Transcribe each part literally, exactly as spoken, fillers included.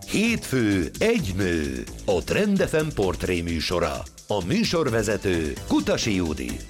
Hétfő egy nő, a Trend ef em portré műsora. A műsorvezető Kutasi Judit.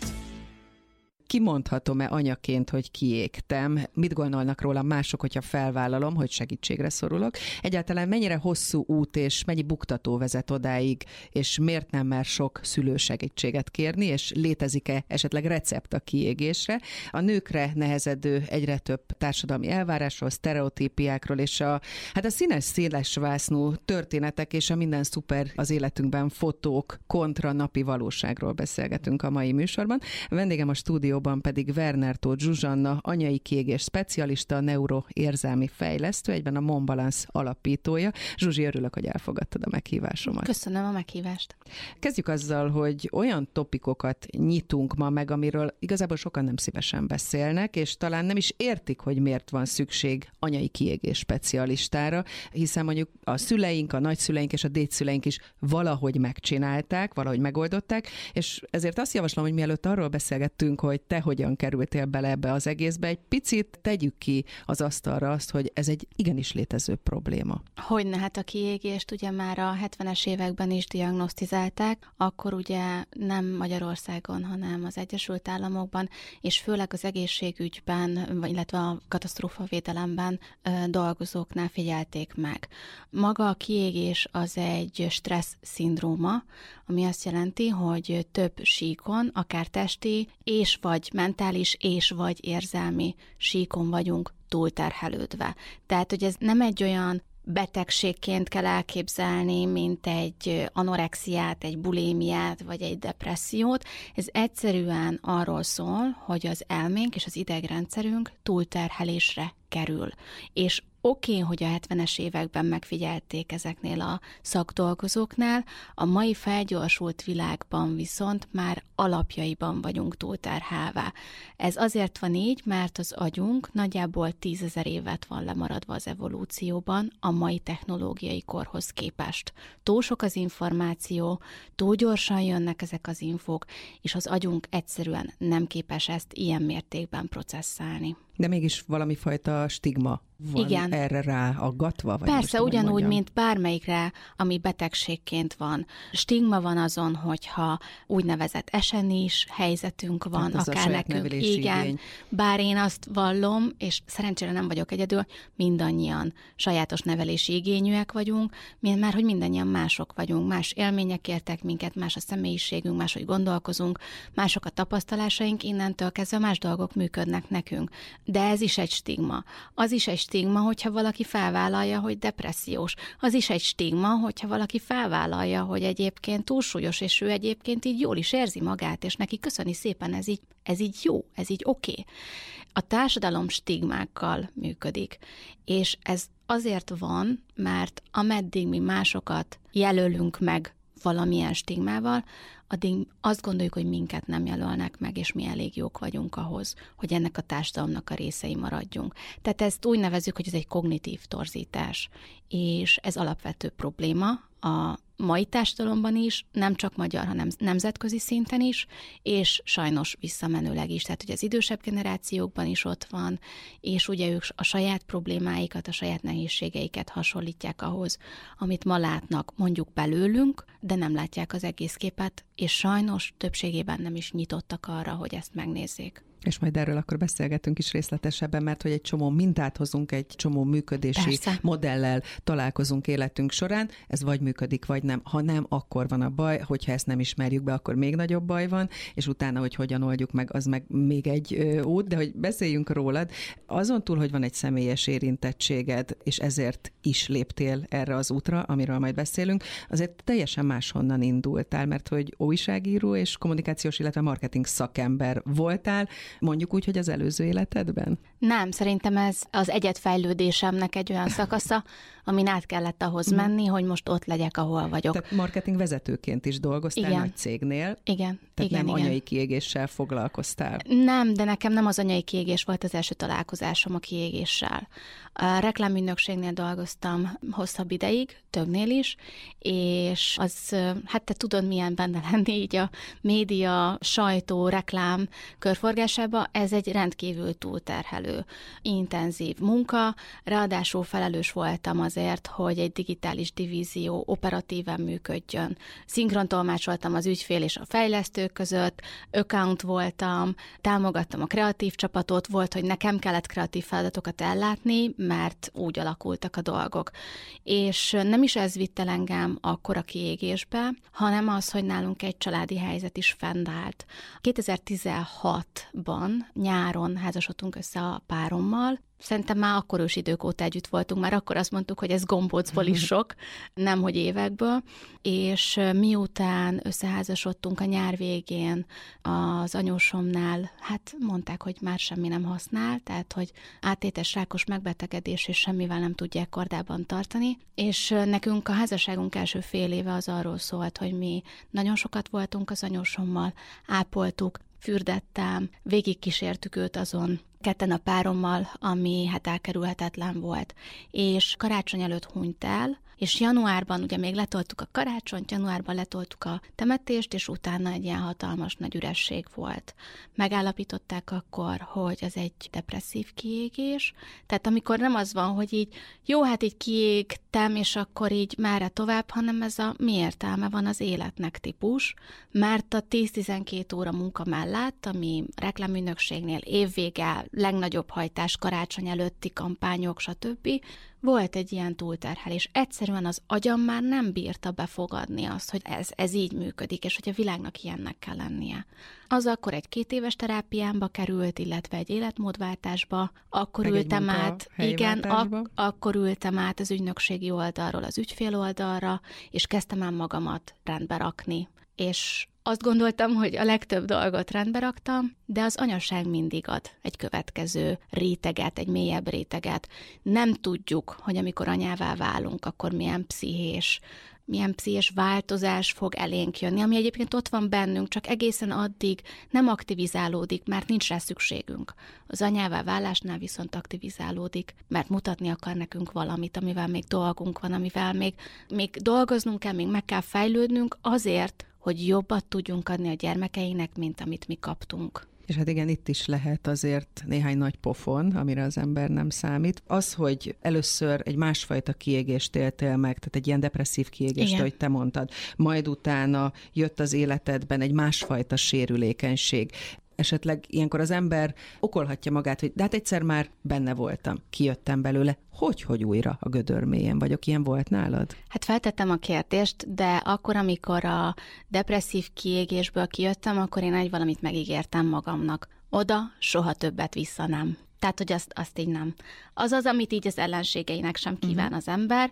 Kimondhatom-e anyaként, hogy kiégtem? Mit gondolnak róla mások, hogyha felvállalom, hogy segítségre szorulok? Egyáltalán mennyire hosszú út és mennyi buktató vezet odáig, és miért nem mer sok szülő segítséget kérni, és létezik-e esetleg recept a kiégésre? A nőkre nehezedő egyre több társadalmi elvárásról, sztereotípiákról, és a, hát a színes, széles vásznú történetek és a minden szuper az életünkben fotók kontra napi valóságról beszélgetünk a mai műsorban. Vendégem a stúdióban pedig Werner Tóth Zsuzsanna, anyai kiégés specialista, neuroérzelmi fejlesztő, egyben a Mont Balance alapítója. Zsuzsi, örülök, hogy elfogadtad a meghívásomat. Köszönöm a meghívást. Kezdjük azzal, hogy olyan topikokat nyitunk ma meg, amiről igazából sokan nem szívesen beszélnek, és talán nem is értik, hogy miért van szükség anyai kiégés specialistára, hiszen mondjuk a szüleink, a nagyszüleink és a dédszüleink is valahogy megcsinálták, valahogy megoldották, és ezért azt javaslom, hogy mielőtt arról beszélgettünk, hogy te hogyan kerültél bele ebbe az egészbe, egy picit tegyük ki az asztalra azt, hogy ez egy igenis létező probléma. Hogyne, hát a kiégést ugye már a hetvenes években is diagnosztizálták, akkor ugye nem Magyarországon, hanem az Egyesült Államokban, és főleg az egészségügyben, illetve a katasztrófavédelemben dolgozóknál figyelték meg. Maga a kiégés az egy stressz szindróma, ami azt jelenti, hogy több síkon, akár testi és vagy mentális és vagy érzelmi síkon vagyunk túlterhelődve. Tehát, hogy ez nem egy olyan betegségként kell elképzelni, mint egy anorexiát, egy bulémiát, vagy egy depressziót. Ez egyszerűen arról szól, hogy az elménk és az idegrendszerünk túlterhelésre kerül. És oké, okay, hogy a hetvenes években megfigyelték ezeknél a szakdolgozóknál, a mai felgyorsult világban viszont már alapjaiban vagyunk túlterhelve. Ez azért van így, mert az agyunk nagyjából tízezer évet van lemaradva az evolúcióban a mai technológiai korhoz képest. Túl sok az információ, túl gyorsan jönnek ezek az infók, és az agyunk egyszerűen nem képes ezt ilyen mértékben processzálni. De mégis valami fajta stigma van Igen. erre ráaggatva? Vagy Persze, most, ugyanúgy, mondjam. mint bármelyikre, ami betegségként van. Stigma van azon, hogyha úgynevezett esenis helyzetünk van, hát akár nekünk. Igen, igény. Bár én azt vallom, és szerencsére nem vagyok egyedül, mindannyian sajátos nevelési igényűek vagyunk, mert hogy mindannyian mások vagyunk, más élmények értek minket, más a személyiségünk, máshogy gondolkozunk, mások a tapasztalásaink, innentől kezdve más dolgok működnek nekünk. De ez is egy stigma. Az is egy stigma, hogyha valaki felvállalja, hogy depressziós. Az is egy stigma, hogyha valaki felvállalja, hogy egyébként túlsúlyos, és ő egyébként így jól is érzi magát, és neki köszöni szépen, ez így, ez így jó, ez így oké. Okay. A társadalom stigmákkal működik, és ez azért van, mert ameddig mi másokat jelölünk meg valamilyen stigmával, addig azt gondoljuk, hogy minket nem jelölnek meg, és mi elég jók vagyunk ahhoz, hogy ennek a társadalomnak a részei maradjunk. Tehát ezt úgy nevezzük, hogy ez egy kognitív torzítás, és ez alapvető probléma a mai társadalomban is, nem csak magyar, hanem nemzetközi szinten is, és sajnos visszamenőleg is. Tehát, hogy az idősebb generációkban is ott van, és ugye ők a saját problémáikat, a saját nehézségeiket hasonlítják ahhoz, amit ma látnak mondjuk belőlünk, de nem látják az egész képet, és sajnos többségében nem is nyitottak arra, hogy ezt megnézzék. És majd erről akkor beszélgetünk is részletesebben, mert hogy egy csomó mintát hozunk, egy csomó működési Persze. modellel találkozunk életünk során, ez vagy működik, vagy nem. Ha nem, akkor van a baj, hogyha ezt nem ismerjük be, akkor még nagyobb baj van, és utána, hogy hogyan oldjuk meg, az meg még egy ö, út, de hogy beszéljünk rólad. Azon túl, hogy van egy személyes érintettséged, és ezért is léptél erre az útra, amiről majd beszélünk, azért teljesen máshonnan indultál, mert hogy újságíró és kommunikációs, illetve marketing szakember voltál, mondjuk úgy, hogy az előző életedben? Nem, szerintem ez az egyedfejlődésemnek egy olyan szakasza, amin át kellett ahhoz menni, hogy most ott legyek, ahol vagyok. Tehát marketing vezetőként is dolgoztál igen. nagy cégnél. Igen. Tehát igen, nem igen. anyai kiégéssel foglalkoztál. Nem, de nekem nem az anyai kiégés volt az első találkozásom a kiégéssel. A reklámügynökségnél dolgoztam hosszabb ideig, többnél is, és az, hát te tudod, milyen benne lenni így a média, sajtó, reklám körforgásában, edzésébe, ez egy rendkívül túlterhelő, intenzív munka, ráadásul felelős voltam azért, hogy egy digitális divízió operatíven működjön. Szinkrontolmácsoltam az ügyfél és a fejlesztő között, account voltam, támogattam a kreatív csapatot, volt, hogy nekem kellett kreatív feladatokat ellátni, mert úgy alakultak a dolgok. És nem is ez vitt el engem akkor a kiégésbe, hanem az, hogy nálunk egy családi helyzet is fennállt. kétezer-tizenhatban nyáron házasodtunk össze a párommal, szerintem már akkor ős idők óta együtt voltunk, már akkor azt mondtuk, hogy ez gombócból is sok, nemhogy évekből, és miután összeházasodtunk a nyár végén az anyósomnál, hát mondták, hogy már semmi nem használ, tehát, hogy áttétes rákos megbetegedés, és semmivel nem tudják kordában tartani, és nekünk a házasságunk első fél éve az arról szólt, hogy mi nagyon sokat voltunk az anyósommal, ápoltuk, fürdettem, végigkísértük őt azon, ketten a párommal, ami hát elkerülhetetlen volt. És karácsony előtt hunyt el, és januárban ugye még letoltuk a karácsonyt, januárban letoltuk a temetést, és utána egy ilyen hatalmas nagy üresség volt. Megállapították akkor, hogy az egy depresszív kiégés, tehát amikor nem az van, hogy így jó, hát így kiégtem, és akkor így merre tovább, hanem ez a mi értelme van az életnek típus, mert a tíz-tizenkét óra munka mellett, ami reklámügynökségnél évvége, legnagyobb hajtás, karácsony előtti kampányok, stb., volt egy ilyen túlterhelés. Egyszerűen az agyam már nem bírta befogadni azt, hogy ez, ez így működik, és hogy a világnak ilyennek kell lennie. Az akkor egy két éves terápiámba került, illetve egy életmódváltásba, akkor meg ültem át, igen, ak- akkor ültem át az ügynökségi oldalról az ügyfél oldalra, és kezdtem el magamat rendbe rakni. És azt gondoltam, hogy a legtöbb dolgot rendbe raktam, de az anyaság mindig ad egy következő réteget, egy mélyebb réteget. Nem tudjuk, hogy amikor anyává válunk, akkor milyen pszichés, milyen pszichés változás fog elénk jönni, ami egyébként ott van bennünk, csak egészen addig nem aktivizálódik, mert nincs rá szükségünk. Az anyává válásnál viszont aktivizálódik, mert mutatni akar nekünk valamit, amivel még dolgunk van, amivel még, még dolgoznunk kell, még meg kell fejlődnünk azért, hogy jobbat tudjunk adni a gyermekeinek, mint amit mi kaptunk. És hát igen, itt is lehet azért néhány nagy pofon, amire az ember nem számít. Az, hogy először egy másfajta kiégést éltél meg, tehát egy ilyen depresszív kiégést, igen, ahogy te mondtad, majd utána jött az életedben egy másfajta sérülékenység. Esetleg ilyenkor az ember okolhatja magát, hogy de hát egyszer már benne voltam, kijöttem belőle, hogy, hogy újra a gödör mélyen vagyok, ilyen volt nálad? Hát feltettem a kérdést, de akkor, amikor a depresszív kiégésből kijöttem, akkor én egy valamit megígértem magamnak. Oda soha többet vissza nem. Tehát, hogy azt, azt így nem. Az az, amit így az ellenségeinek sem kíván uh-huh. az ember,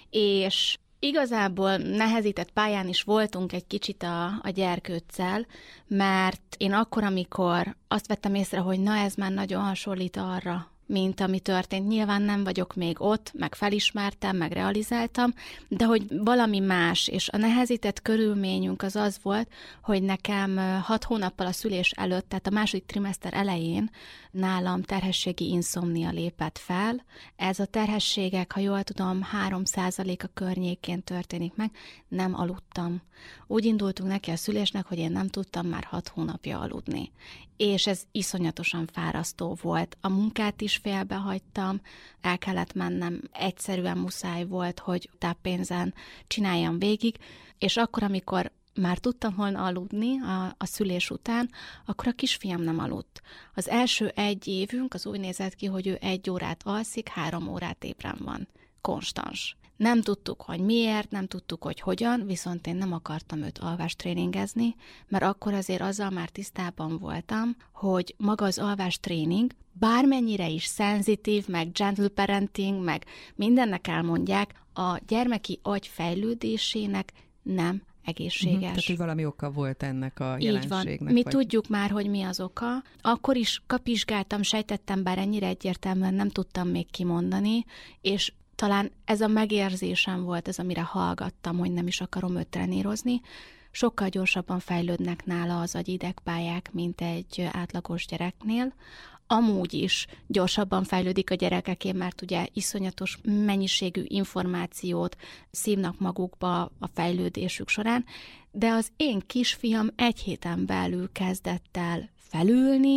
és igazából nehezített pályán is voltunk egy kicsit a, a gyerkőccel, mert én akkor, amikor azt vettem észre, hogy na ez már nagyon hasonlít arra, mint ami történt. Nyilván nem vagyok még ott, meg felismertem, meg realizáltam, de hogy valami más, és a nehezített körülményünk az az volt, hogy nekem hat hónappal a szülés előtt, tehát a második trimester elején nálam terhességi inszomnia lépett fel. Ez a terhességek, ha jól tudom, három százaléka környékén történik meg, nem aludtam. Úgy indultunk neki a szülésnek, hogy én nem tudtam már hat hónapja aludni. És ez iszonyatosan fárasztó volt. A munkát is félbehagytam, el kellett mennem, egyszerűen muszáj volt, hogy táppénzen csináljam végig, és akkor, amikor már tudtam volna aludni a, a szülés után, akkor a kisfiam nem aludt. Az első egy évünk az úgy nézett ki, hogy ő egy órát alszik, három órát ébren van. Konstans. Nem tudtuk, hogy miért, nem tudtuk, hogy hogyan, viszont én nem akartam őt alvástréningezni, mert akkor azért azzal már tisztában voltam, hogy maga az alvástréning, bármennyire is szenzitív, meg gentle parenting, meg mindennek elmondják, a gyermeki agy fejlődésének nem egészséges. Uh-huh, tehát, hogy valami oka volt ennek a jelenségnek. Így van. Mi vagy... tudjuk már, hogy mi az oka. Akkor is kapizsgáltam, sejtettem, bár ennyire egyértelműen nem tudtam még kimondani, és talán ez a megérzésem volt ez, amire hallgattam, hogy nem is akarom őt trenírozni. Sokkal gyorsabban fejlődnek nála az agyidegpályák, mint egy átlagos gyereknél. Amúgy is gyorsabban fejlődik a gyerekeké, mert ugye iszonyatos mennyiségű információt szívnak magukba a fejlődésük során, de az én kisfiam egy héten belül kezdett el felülni,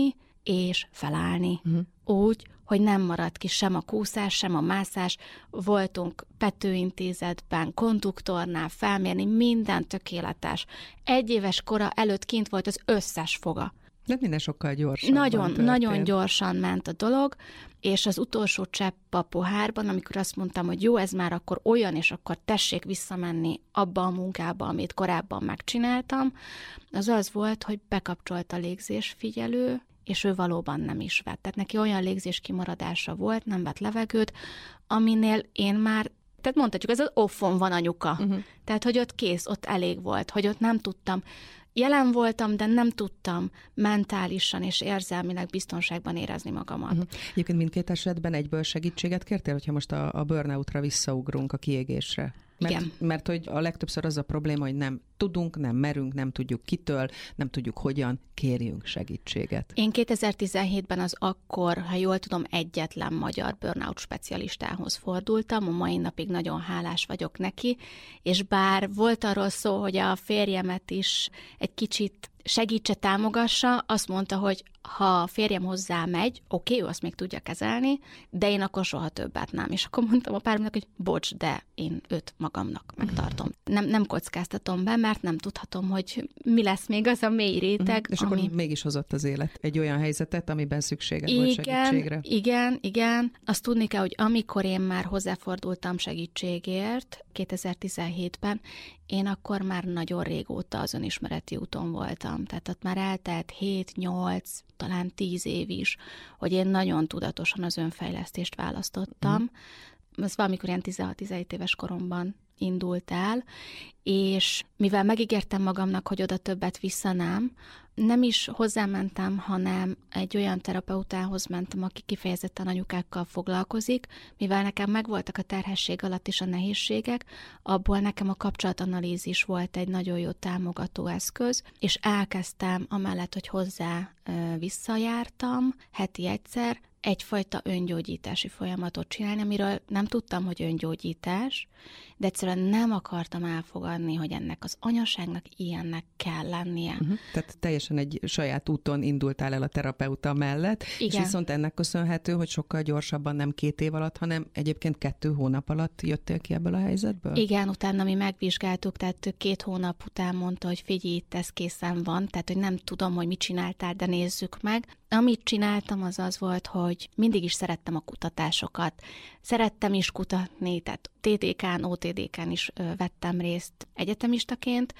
és felállni. Uh-huh. Úgy, hogy nem maradt ki sem a kúszás, sem a mászás. Voltunk Petőintézetben, konduktornál felmérni, minden tökéletes. Egy éves kora előtt kint volt az összes foga. De minden sokkal gyorsan. Nagyon, nagyon gyorsan ment a dolog, és az utolsó csepp a pohárban, amikor azt mondtam, hogy jó, ez már akkor olyan, és akkor tessék visszamenni abba a munkába, amit korábban megcsináltam, az az volt, hogy bekapcsolt a légzésfigyelő, és ő valóban nem is vett. Tehát neki olyan légzés kimaradása volt, nem vett levegőt, aminél én már, tehát mondhatjuk, ez az offon van anyuka. Uh-huh. Tehát, hogy ott kész, ott elég volt, hogy ott nem tudtam. Jelen voltam, de nem tudtam mentálisan és érzelmileg biztonságban érezni magamat. Uh-huh. Egyébként mindkét esetben egyből segítséget kértél, hogyha most a, a burnoutra visszaugrunk, a kiégésre? Mert, Igen. Mert hogy a legtöbbször az a probléma, hogy nem tudunk, nem merünk, nem tudjuk kitől, nem tudjuk hogyan, kérjünk segítséget. Én kétezer-tizenhétben az akkor, ha jól tudom, egyetlen magyar burnout specialistához fordultam, a mai napig nagyon hálás vagyok neki, és bár volt arról szó, hogy a férjemet is egy kicsit segítse, támogassa, azt mondta, hogy ha a férjem hozzá megy, oké, okay, ő azt még tudja kezelni, de én akkor soha többet nem. És akkor mondtam a páromnak, hogy bocs, de én őt magamnak megtartom. Nem, nem kockáztatom be, mert nem tudhatom, hogy mi lesz még az a mély réteg. És ami... akkor mégis hozott az élet egy olyan helyzetet, amiben szükséged igen, volt segítségre. Igen, igen. Azt tudni kell, hogy amikor én már hozzáfordultam segítségért, kétezer-tizenhétben, én akkor már nagyon régóta az önismereti úton voltam. Tehát ott már eltelt hét, nyolc, talán tíz év is, hogy én nagyon tudatosan az önfejlesztést választottam. Mm. Ez valamikor ilyen tizenhat-tizenhét éves koromban indult el, és mivel megígértem magamnak, hogy oda többet vissza nem, nem is hozzámentem, hanem egy olyan terapeutához mentem, aki kifejezetten anyukákkal foglalkozik, mivel nekem megvoltak a terhesség alatt is a nehézségek, abból nekem a kapcsolatanalízis volt egy nagyon jó támogató eszköz, és elkezdtem, amellett, hogy hozzá ö, visszajártam heti egyszer, egyfajta öngyógyítási folyamatot csinálni, amiről nem tudtam, hogy öngyógyítás, de egyszerűen nem akartam elfogadni, hogy ennek az anyaságnak ilyennek kell lennie. Uh-huh. Tehát teljesen egy saját úton indultál el a terapeuta mellett, igen. És viszont ennek köszönhető, hogy sokkal gyorsabban nem két év alatt, hanem egyébként kettő hónap alatt jöttél ki ebből a helyzetből? Igen, utána mi megvizsgáltuk, tehát két hónap után mondta, hogy figyelj, itt ez készen van, tehát hogy nem tudom, hogy mit csináltál, de nézzük meg. Amit csináltam, az az volt, hogy mindig is szerettem a kutatásokat. Szerettem is kutatni, tehát té té ká-n, ó té dé ká-n is ö, vettem részt egyetemistaként.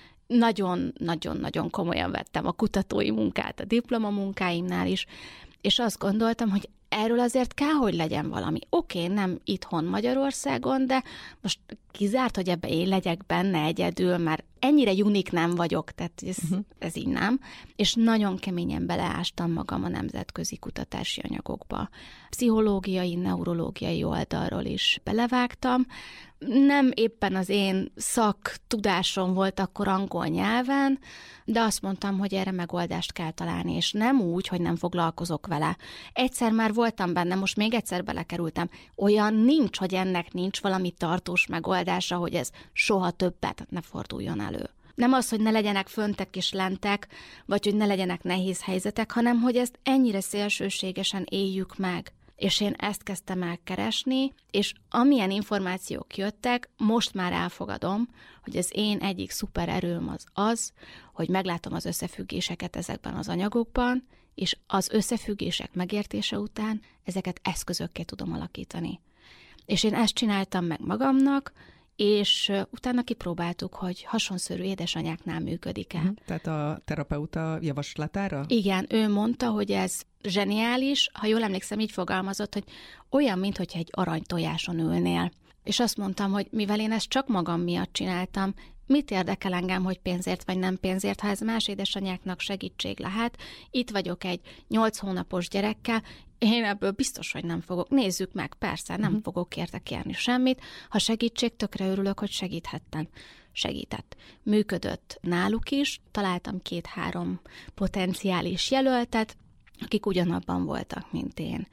Nagyon-nagyon-nagyon komolyan vettem a kutatói munkát, a diplomamunkáimnál is, és azt gondoltam, hogy erről azért kell, hogy legyen valami. Oké, okay, nem itthon Magyarországon, de most kizárt, hogy ebbe én legyek benne egyedül, mert ennyire unik nem vagyok, tehát ez, uh-huh. ez így nem. És nagyon keményen beleástam magam a nemzetközi kutatási anyagokba. Pszichológiai, neurológiai oldalról is belevágtam. Nem éppen az én szaktudásom volt akkor angol nyelven, de azt mondtam, hogy erre megoldást kell találni, és nem úgy, hogy nem foglalkozok vele. Egyszer már voltam benne, most még egyszer belekerültem. Olyan nincs, hogy ennek nincs valami tartós megoldása, hogy ez soha többet ne forduljon elő. Nem az, hogy ne legyenek föntek és lentek, vagy hogy ne legyenek nehéz helyzetek, hanem hogy ezt ennyire szélsőségesen éljük meg. És én ezt kezdtem el keresni, és amilyen információk jöttek, most már elfogadom, hogy az én egyik szuper erőm az az, hogy meglátom az összefüggéseket ezekben az anyagokban, és az összefüggések megértése után ezeket eszközökké tudom alakítani. És én ezt csináltam meg magamnak, és utána kipróbáltuk, hogy hasonszörű édesanyáknál működik-e. Uh-huh. Tehát a terapeuta javaslatára? Igen, ő mondta, hogy ez zseniális, ha jól emlékszem, így fogalmazott, hogy olyan, mintha egy aranytojáson ülnél. És azt mondtam, hogy mivel én ezt csak magam miatt csináltam, mit érdekel engem, hogy pénzért vagy nem pénzért, ha ez más édesanyáknak segítség lehet. Itt vagyok egy nyolc hónapos gyerekkel, én ebből biztos, hogy nem fogok. Nézzük meg, persze, nem uh-huh. fogok érte kérni semmit. Ha segítség, tökre örülök, hogy segíthettem. Segített. Működött náluk is, találtam két-három potenciális jelöltet, akik ugyanabban voltak, mint én.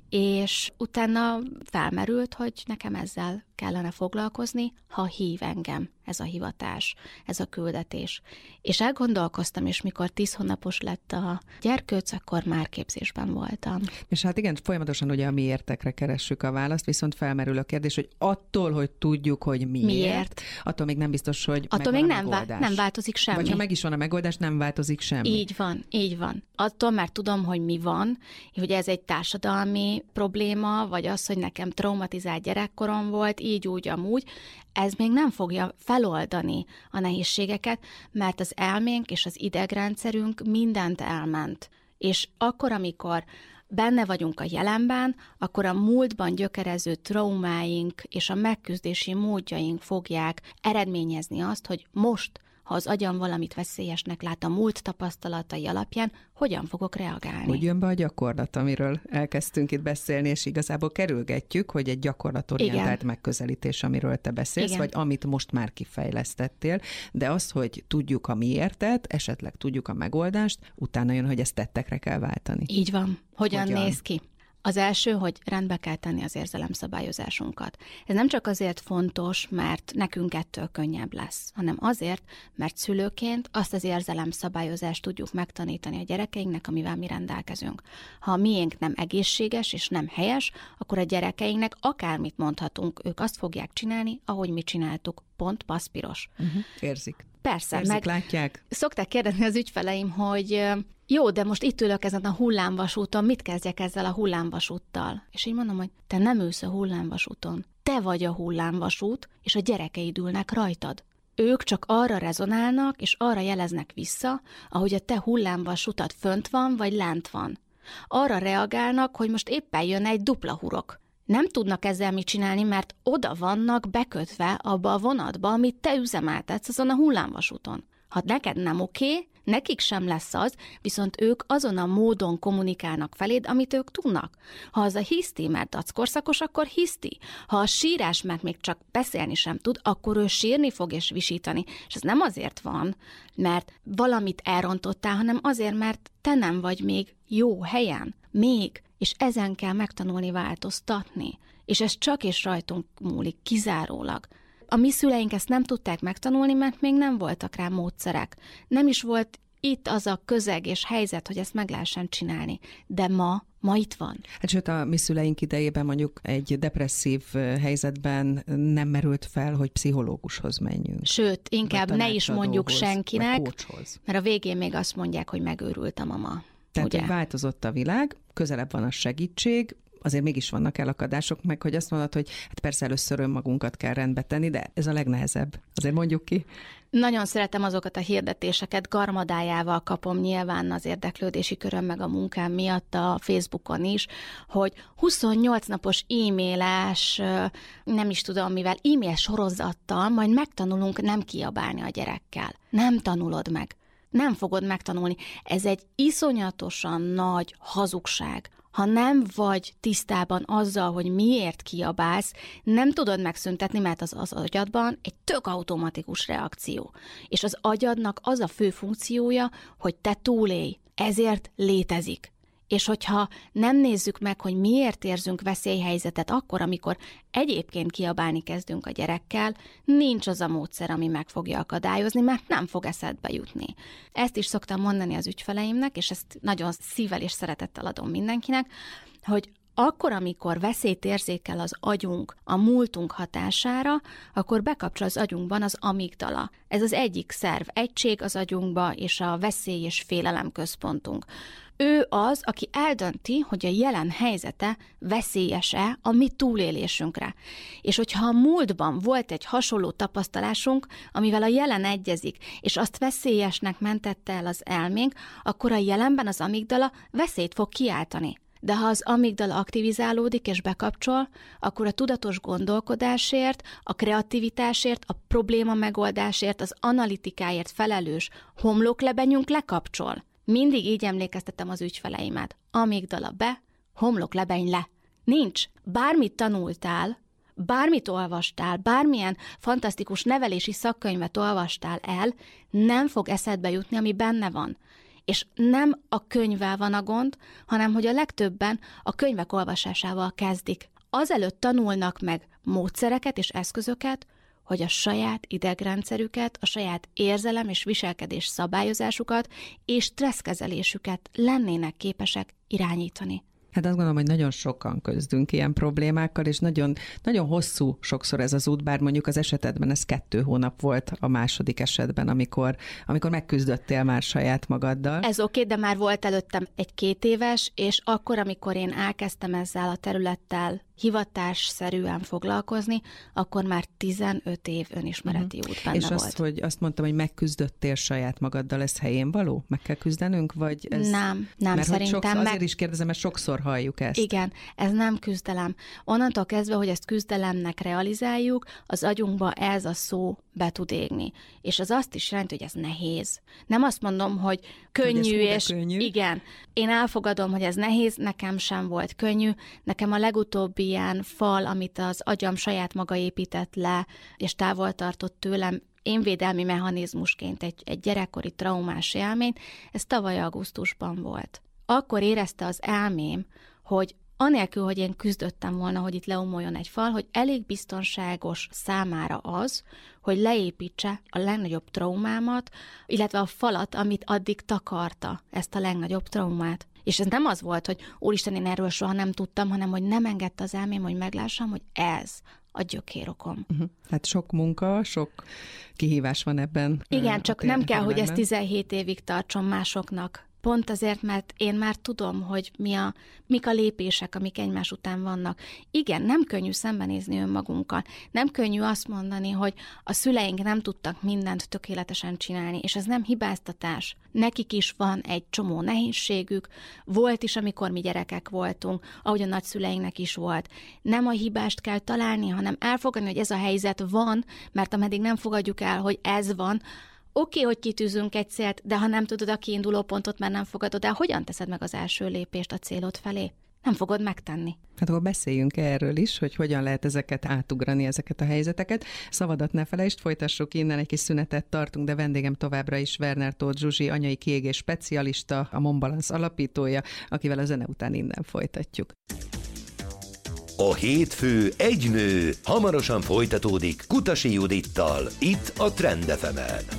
és utána felmerült, hogy nekem ezzel kellene foglalkozni, ha hív engem ez a hivatás, ez a küldetés. És elgondolkoztam, és mikor tíz hónapos lett a gyerkőc, akkor már képzésben voltam. És hát igen, folyamatosan ugye a miértekre keressük a választ, viszont felmerül a kérdés, hogy attól, hogy tudjuk, hogy miért, miért? attól még nem biztos, hogy attól még nem, vá- nem változik semmi. Vagy ha meg is van a megoldás, nem változik semmi. Így van, így van. Attól már tudom, hogy mi van, hogy ez egy társadalmi probléma, vagy az, hogy nekem traumatizált gyerekkorom volt, így, úgy, amúgy, ez még nem fogja feloldani a nehézségeket, mert az elménk és az idegrendszerünk mindent elment. És akkor, amikor benne vagyunk a jelenben, akkor a múltban gyökerező traumáink és a megküzdési módjaink fogják eredményezni azt, hogy most, ha az agyam valamit veszélyesnek lát a múlt tapasztalatai alapján, hogyan fogok reagálni. Hogy jön be a gyakorlat, amiről elkezdtünk itt beszélni, és igazából kerülgetjük, hogy egy gyakorlatorientált Igen. megközelítés, amiről te beszélsz, Igen. vagy amit most már kifejlesztettél, de az, hogy tudjuk a miértet, esetleg tudjuk a megoldást, utána jön, hogy ezt tettekre kell váltani. Így van. Hogyan, Hogyan? néz ki? Az első, hogy rendbe kell tenni az érzelemszabályozásunkat. Ez nem csak azért fontos, mert nekünk ettől könnyebb lesz, hanem azért, mert szülőként azt az érzelemszabályozást tudjuk megtanítani a gyerekeinknek, amivel mi rendelkezünk. Ha a miénk nem egészséges és nem helyes, akkor a gyerekeinknek akármit mondhatunk, ők azt fogják csinálni, ahogy mi csináltuk. Pont paszpiros. Uh-huh. Érzik. Persze. Érzik, meg látják. Szokták kérdezni az ügyfeleim, hogy jó, de most itt ülök ezen a hullámvasúton, mit kezdjek ezzel a hullámvasúttal? És így mondom, hogy te nem ülsz a hullámvasúton. Te vagy a hullámvasút, és a gyerekeid ülnek rajtad. Ők csak arra rezonálnak, és arra jeleznek vissza, ahogy a te hullámvasutat fönt van, vagy lent van. Arra reagálnak, hogy most éppen jön egy dupla hurok. Nem tudnak ezzel mit csinálni, mert oda vannak bekötve abba a vonatba, amit te üzemeltetsz azon a hullámvasúton. Ha neked nem oké, nekik sem lesz az, viszont ők azon a módon kommunikálnak feléd, amit ők tudnak. Ha az a hiszti, mert dackorszakos, akkor hiszti. Ha a sírás, mert még csak beszélni sem tud, akkor ő sírni fog és visítani. És ez nem azért van, mert valamit elrontottál, hanem azért, mert te nem vagy még jó helyen. Még. És ezen kell megtanulni változtatni. És ez csak és rajtunk múlik, kizárólag. A mi szüleink ezt nem tudták megtanulni, mert még nem voltak rá módszerek. Nem is volt itt az a közeg és helyzet, hogy ezt meg lehessen csinálni. De ma, ma itt van. Hát sőt, a mi szüleink idejében mondjuk egy depresszív helyzetben nem merült fel, hogy pszichológushoz menjünk. Sőt, inkább ne is mondjuk senkinek, mert a végén még azt mondják, hogy megőrült a mama. Tehát, hogy változott a világ, közelebb van a segítség, azért mégis vannak elakadások, meg hogy azt mondod, hogy hát persze először önmagunkat kell rendbe tenni, de ez a legnehezebb. Azért mondjuk ki. Nagyon szeretem azokat a hirdetéseket, garmadájával kapom nyilván az érdeklődési köröm meg a munkám miatt a Facebookon is, hogy huszonnyolc napos e-mailes, nem is tudom mivel, e-mail sorozattal majd megtanulunk nem kiabálni a gyerekkel. Nem tanulod meg. Nem fogod megtanulni. Ez egy iszonyatosan nagy hazugság. Ha nem vagy tisztában azzal, hogy miért kiabálsz, nem tudod megszüntetni, mert az az agyadban egy tök automatikus reakció. És az agyadnak az a fő funkciója, hogy te túlélj. Ezért létezik. És hogyha nem nézzük meg, hogy miért érzünk veszélyhelyzetet akkor, amikor egyébként kiabálni kezdünk a gyerekkel, nincs az a módszer, ami meg fogja akadályozni, mert nem fog eszedbe jutni. Ezt is szoktam mondani az ügyfeleimnek, és ezt nagyon szívvel és szeretettel adom mindenkinek, hogy akkor, amikor veszélyt érzékel az agyunk a múltunk hatására, akkor bekapcsol az agyunkban az amigdala. Ez az egyik szerv egység az agyunkba, és a veszély és félelem központunk. Ő az, aki eldönti, hogy a jelen helyzete veszélyes-e a mi túlélésünkre. És hogyha a múltban volt egy hasonló tapasztalásunk, amivel a jelen egyezik, és azt veszélyesnek mentette el az elménk, akkor a jelenben az amigdala veszélyt fog kiáltani. De ha az amigdala aktivizálódik és bekapcsol, akkor a tudatos gondolkodásért, a kreativitásért, a probléma megoldásért, az analitikáért felelős homloklebenyünk lekapcsol. Mindig így emlékeztetem az ügyfeleimet. Amigdala be, homloklebeny le. Nincs. Bármit tanultál, bármit olvastál, bármilyen fantasztikus nevelési szakkönyvet olvastál el, nem fog eszedbe jutni, ami benne van. És nem a könyvvel van a gond, hanem hogy a legtöbben a könyvek olvasásával kezdik. Azelőtt tanulnak meg módszereket és eszközöket, hogy a saját idegrendszerüket, a saját érzelem és viselkedés szabályozásukat és stresszkezelésüket lennének képesek irányítani. Hát azt gondolom, hogy nagyon sokan küzdünk ilyen problémákkal, és nagyon, nagyon hosszú sokszor ez az út, bár mondjuk az esetedben ez kettő hónap volt a második esetben, amikor, amikor megküzdöttél már saját magaddal. Ez oké, de már volt előttem egy két éves, és akkor, amikor én elkezdtem ezzel a területtel hivatásszerűen foglalkozni, akkor már tizenöt év önismereti uh-huh. út benne és volt. És azt, hogy azt mondtam, hogy megküzdöttél saját magaddal, ez helyén való? Meg kell küzdenünk? Vagy ez... Nem, nem mert szerintem. Sokszor, meg... Azért is kérdezem, mert sokszor halljuk ezt. Igen, ez nem küzdelem. Onnantól kezdve, hogy ezt küzdelemnek realizáljuk, az agyunkba ez a szó be tud égni. És az azt is jelenti, hogy ez nehéz. Nem azt mondom, hogy könnyű, hogy és könnyű. Igen. Én elfogadom, hogy ez nehéz, nekem sem volt könnyű. Nekem a legutóbbi ilyen fal, amit az agyam saját maga épített le, és távol tartott tőlem, én védelmi mechanizmusként egy, egy gyerekkori traumás élmény, ez tavaly augusztusban volt. Akkor érezte az elmém, hogy anélkül, hogy én küzdöttem volna, hogy itt leomoljon egy fal, hogy elég biztonságos számára az, hogy leépítse a legnagyobb traumámat, illetve a falat, amit addig takarta, ezt a legnagyobb traumát. És ez nem az volt, hogy úristen, én erről soha nem tudtam, hanem hogy nem engedte az elmém, hogy meglássam, hogy ez a gyökérokom. Uh-huh. Hát sok munka, sok kihívás van ebben. Igen, csak nem kell, hogy ez tizenhét évig tartson másoknak. Pont azért, mert én már tudom, hogy mi a, mik a lépések, amik egymás után vannak. Igen, nem könnyű szembenézni önmagunkkal. Nem könnyű azt mondani, hogy a szüleink nem tudtak mindent tökéletesen csinálni, és ez nem hibáztatás. Nekik is van egy csomó nehézségük, volt is, amikor mi gyerekek voltunk, ahogy a nagyszüleinknek is volt. Nem a hibást kell találni, hanem elfogadni, hogy ez a helyzet van, mert ameddig nem fogadjuk el, hogy ez van, Oké, okay, hogy kitűzünk egy célt, de ha nem tudod a kiinduló pontot, mert nem fogadod el, hogyan teszed meg az első lépést a célod felé? Nem fogod megtenni. Hát akkor beszéljünk erről is, hogy hogyan lehet ezeket átugrani, ezeket a helyzeteket. Szavadat ne felejtsd, folytassuk innen, egy kis szünetet tartunk, de vendégem továbbra is Werner Tóth Zsuzsi, anyai kiégés specialista, a Monbalance alapítója, akivel a zene után innen folytatjuk. A hétfő egy nő hamarosan folytatódik Kutasi Judittal, itt a Trend ef emen.